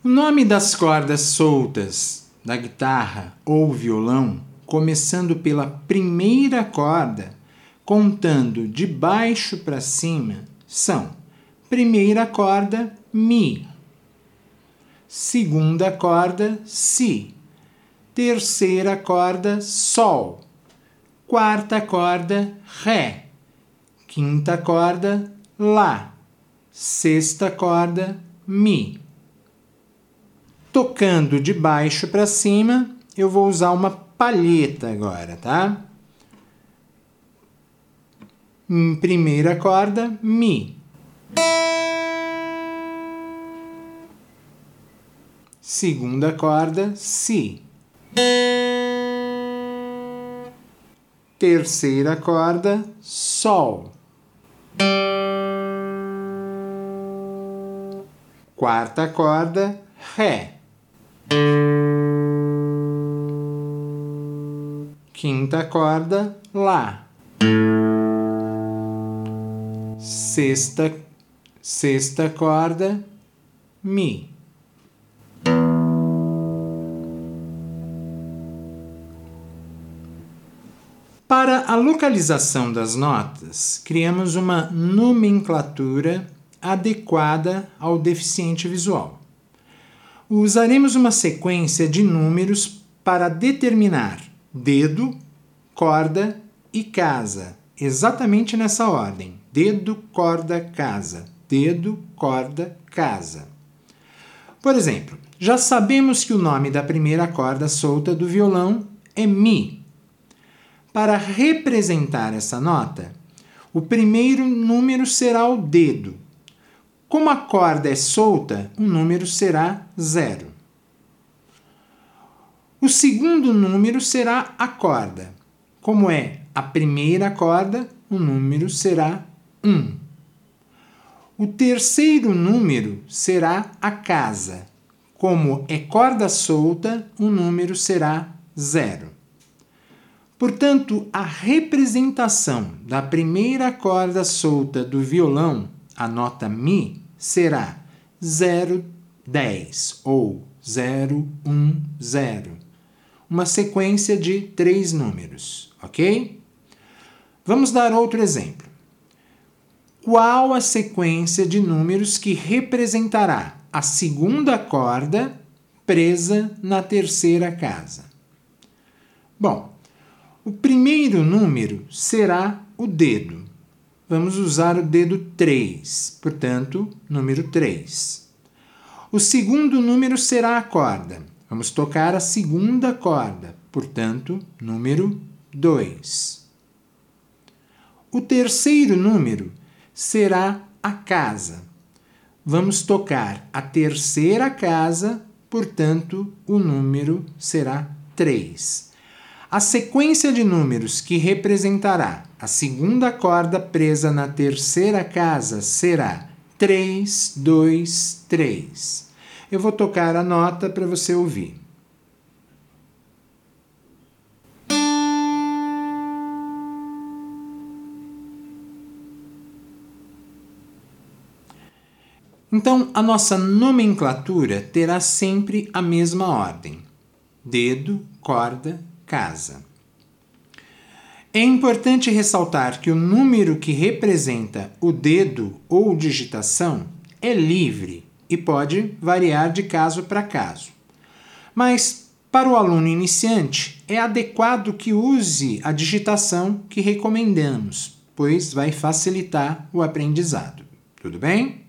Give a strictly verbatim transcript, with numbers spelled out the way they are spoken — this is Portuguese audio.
O nome das cordas soltas da guitarra ou violão, começando pela primeira corda, contando de baixo para cima, são: primeira corda, Mi; segunda corda, Si; terceira corda, Sol; quarta corda, Ré; quinta corda, Lá; sexta corda, Mi. Tocando de baixo para cima, eu vou usar uma palheta agora, tá? Primeira corda, Mi. Segunda corda, Si. Terceira corda, Sol. Quarta corda, Ré. Quinta corda, Lá. Sexta, sexta corda, Mi. Para a localização das notas, criamos uma nomenclatura adequada ao deficiente visual. Usaremos uma sequência de números para determinar dedo, corda e casa, exatamente nessa ordem: dedo, corda, casa, dedo, corda, casa. Por exemplo, já sabemos que o nome da primeira corda solta do violão é Mi. Para representar essa nota, o primeiro número será o dedo. Como a corda é solta, o número será zero. O segundo número será a corda. Como é a primeira corda, o número será um. O terceiro número será a casa. Como é corda solta, o número será zero. Portanto, a representação da primeira corda solta do violão, a nota Mi, será zero, dez ou zero, um, zero. Uma sequência de três números, ok? Vamos dar outro exemplo. Qual a sequência de números que representará a segunda corda presa na terceira casa? Bom, o primeiro número será o dedo. Vamos usar o dedo três, portanto, número três. O segundo número será a corda. Vamos tocar a segunda corda, portanto, número dois. O terceiro número será a casa. Vamos tocar a terceira casa, portanto, o número será três. A sequência de números que representará a segunda corda presa na terceira casa será três, dois, três. Eu vou tocar a nota para você ouvir. Então, a nossa nomenclatura terá sempre a mesma ordem: dedo, corda, casa. É importante ressaltar que o número que representa o dedo ou digitação é livre e pode variar de caso para caso. Mas, para o aluno iniciante, é adequado que use a digitação que recomendamos, pois vai facilitar o aprendizado. Tudo bem?